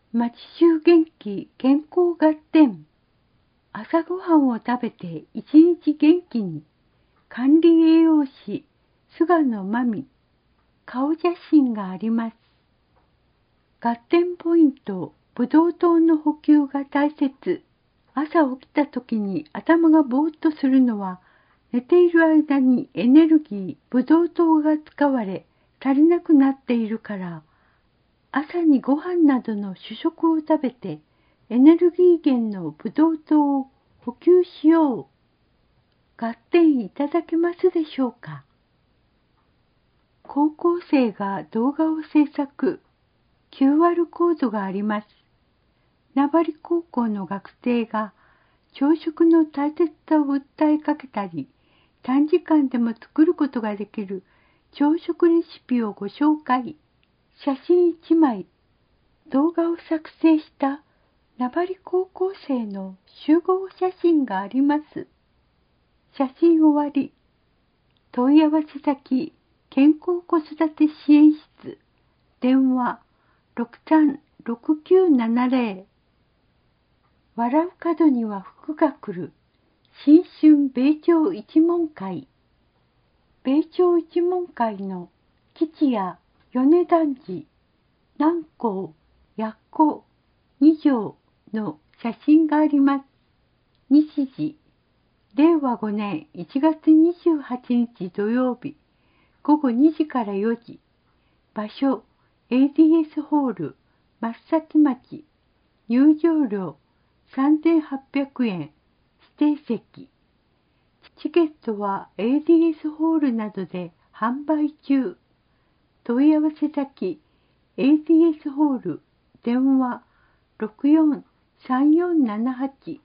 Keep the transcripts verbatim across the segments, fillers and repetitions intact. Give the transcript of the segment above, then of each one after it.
町中元気健康合点。朝ごはんを食べて一日元気に。管理栄養士菅野真美。顔写真があります。合点ポイント。ブドウ糖の補給が大切。朝起きた時に頭がぼーっとするのは、寝ている間にエネルギー、ブドウ糖が使われ足りなくなっているから、朝にご飯などの主食を食べてエネルギー源のブドウ糖を補給しよう。合点いただけますでしょうか。高校生が動画を制作。キューアール コードがあります。名張高校の学生が朝食の大切さを訴えかけたり、短時間でも作ることができる朝食レシピをご紹介。写真いちまい。動画を作成した名張高校生の集合写真があります。写真終わり。問い合わせ先、健康子育て支援室。電話ろくさんろくきゅうななぜろ。笑う角には福が来る。新春米朝一門会。米朝一門会の吉谷、米團次、南光、やっこ、二条の写真があります。日時、れいわごねんいちがつにじゅうはちにち土曜日、ごごにじからよじ。場所、エーディーエス ホール、松崎町。入場料さんぜんはっぴゃくえん。指定席。チケットは エーディーエス ホールなどで販売中。問い合わせ先、エーディーエス ホール、電話ろくよんさんよんななはち。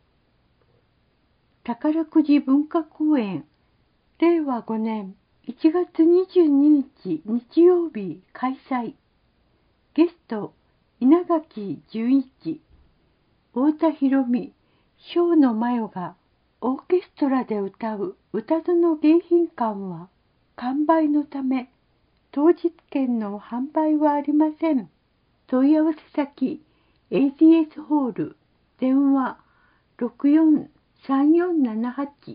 宝くじ文化公演、れいわごねんいちがつにじゅうににち日曜日開催。ゲスト、稲垣淳一、太田博美、庄野真代がオーケストラで歌う歌の迎賓館は完売のため、当日券の販売はありません。問い合わせ先、エーディーエス ホール、電話ろくよんさんよんななはち。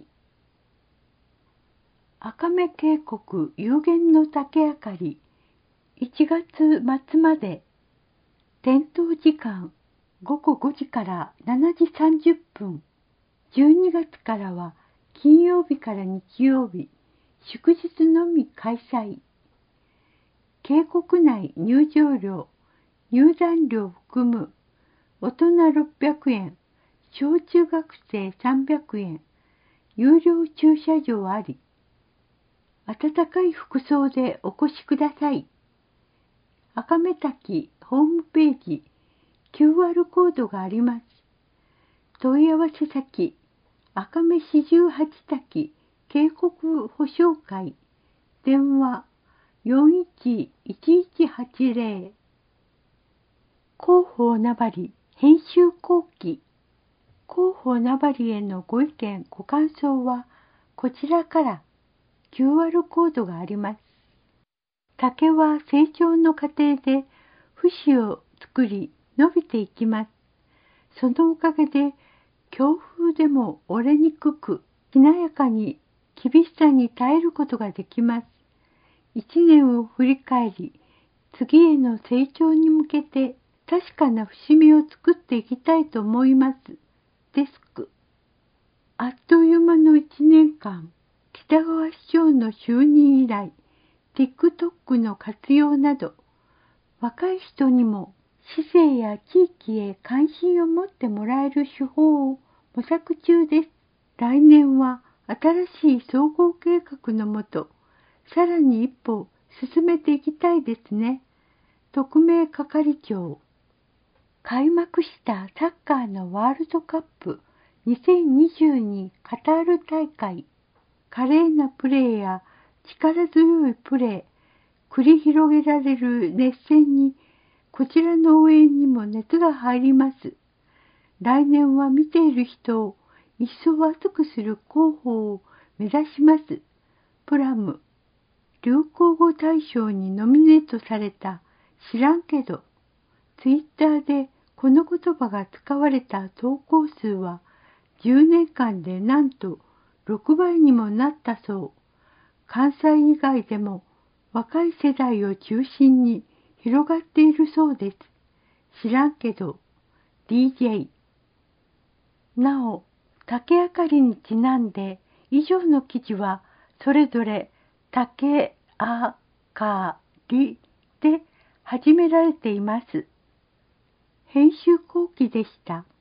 赤目渓谷幽玄の竹あかり、いちがつまつまで。点灯時間、ごごごじからしちじさんじゅっぷん。じゅうにがつからは金曜日から日曜日、祝日のみ開催。渓谷内入場料、入山料含む、大人ろっぴゃくえん、小中学生さんびゃくえん、有料駐車場あり。暖かい服装でお越しください。赤目滝ホームページ、キューアール コードがあります。問い合わせ先、赤目四十八滝渓谷保証会、電話よんいちいちいちはちぜろ。広報名張編集後期。広報名張へのご意見ご感想はこちらから キューアール コードがあります。竹は成長の過程で節を作り伸びていきます。そのおかげで強風でも折れにくく、しなやかに厳しさに耐えることができます。一年を振り返り、次への成長に向けて確かな節目を作っていきたいと思います。デスク。あっという間の一年間、北川市長の就任以来、TikTok の活用など、若い人にも市政や地域へ関心を持ってもらえる手法を模索中です。来年は新しい総合計画のもと、さらに一歩進めていきたいですね。特命係長。開幕したサッカーのワールドカップにせんにじゅうにカタール大会。華麗なプレーや力強いプレー、繰り広げられる熱戦に、こちらの応援にも熱が入ります。来年は見ている人を一層熱くする広報を目指します。プラム。流行語大賞にノミネートされた知らんけど、ツイッターでこの言葉が使われた投稿数はじゅうねんかんでなんとろくばいにもなったそう。関西以外でも若い世代を中心に広がっているそうです。知らんけど、ディージェー。なお、竹あかりにちなんで以上の記事はそれぞれ竹あかりで始められています。編集後期でした。